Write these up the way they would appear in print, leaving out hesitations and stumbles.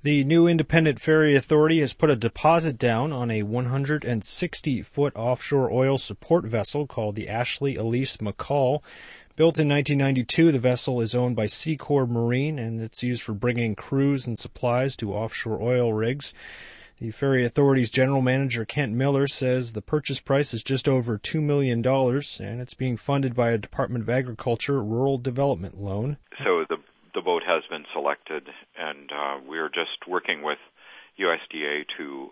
The new Independent Ferry Authority has put a deposit down on a 160-foot offshore oil support vessel called the Ashley Elise McCall. Built in 1992, the vessel is owned by Secor Marine, and it's used for bringing crews and supplies to offshore oil rigs. The Ferry Authority's general manager, Kent Miller, says the purchase price is just over $2 million, and it's being funded by a Department of Agriculture rural development loan. So the boat has been selected, and we're just working with USDA to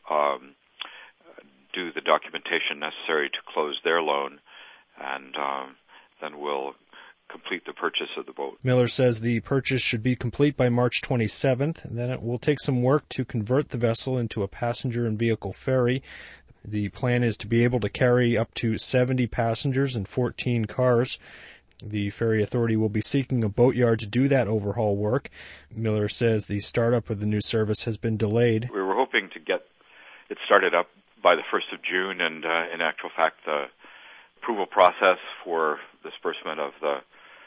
do the documentation necessary to close their loan, and then we'll complete the purchase of the boat. Miller says the purchase should be complete by March 27th, and then it will take some work to convert the vessel into a passenger and vehicle ferry. The plan is to be able to carry up to 70 passengers and 14 cars. The Ferry Authority will be seeking a boatyard to do that overhaul work. Miller says the startup of the new service has been delayed. We were hoping to get it started up by the 1st of June, and in actual fact, the approval process for disbursement of the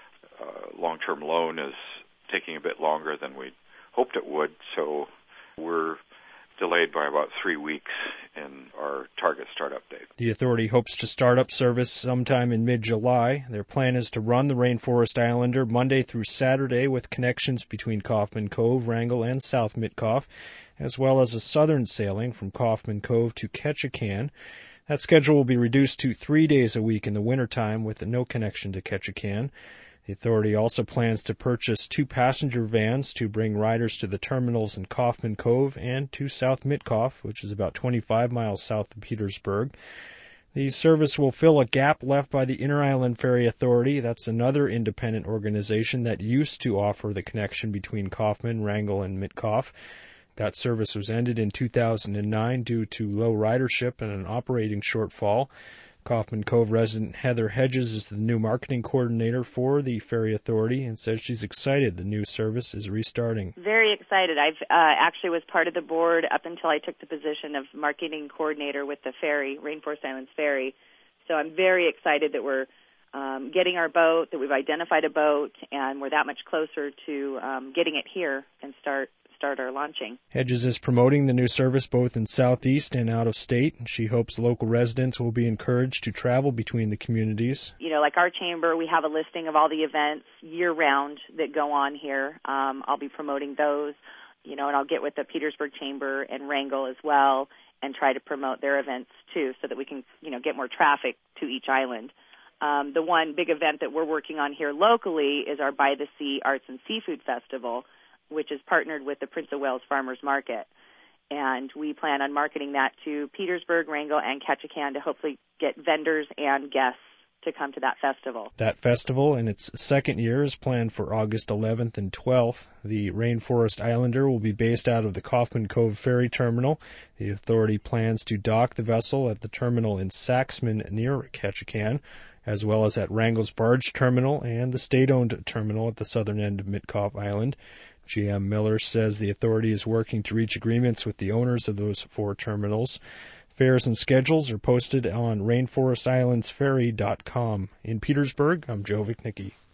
long-term loan is taking a bit longer than we hoped it would, so we're delayed by about 3 weeks in our target startup date. The authority hopes to start up service sometime in mid-July. Their plan is to run the Rainforest Islander Monday through Saturday with connections between Kaufman Cove, Wrangell, and South Mitkof, as well as a southern sailing from Kaufman Cove to Ketchikan. That schedule will be reduced to 3 days a week in the wintertime with no connection to Ketchikan. The authority also plans to purchase 2 passenger vans to bring riders to the terminals in Kaufman Cove and to South Mitkof, which is about 25 miles south of Petersburg. The service will fill a gap left by the Inter-Island Ferry Authority. That's another independent organization that used to offer the connection between Kaufman, Wrangell, and Mitkof. That service was ended in 2009 due to low ridership and an operating shortfall. Kaufman Cove resident Heather Hedges is the new marketing coordinator for the Ferry Authority and says she's excited the new service is restarting. Very excited. I've actually was part of the board up until I took the position of marketing coordinator with the ferry, Rainforest Islands Ferry. So I'm very excited that we're getting our boat, that we've identified a boat, and we're that much closer to getting it here and start our launching. Hedges is promoting the new service both in Southeast and out of state. She hopes local residents will be encouraged to travel between the communities. You know, like our chamber, we have a listing of all the events year-round that go on here. I'll be promoting those, and I'll get with the Petersburg Chamber and Wrangell as well and try to promote their events too so that we can, get more traffic to each island. The one big event that we're working on here locally is our By the Sea Arts and Seafood Festival, which is partnered with the Prince of Wales Farmers Market. And we plan on marketing that to Petersburg, Wrangell, and Ketchikan to hopefully get vendors and guests to come to that festival. That festival, in its second year, is planned for August 11th and 12th. The Rainforest Islander will be based out of the Kaufman Cove Ferry Terminal. The authority plans to dock the vessel at the terminal in Saxman near Ketchikan, as well as at Wrangell's Barge Terminal and the state-owned terminal at the southern end of Mitkof Island. GM Miller says the authority is working to reach agreements with the owners of those 4 terminals. Fares and schedules are posted on rainforestislandsferry.com. In Petersburg, I'm Joe Vichnicki.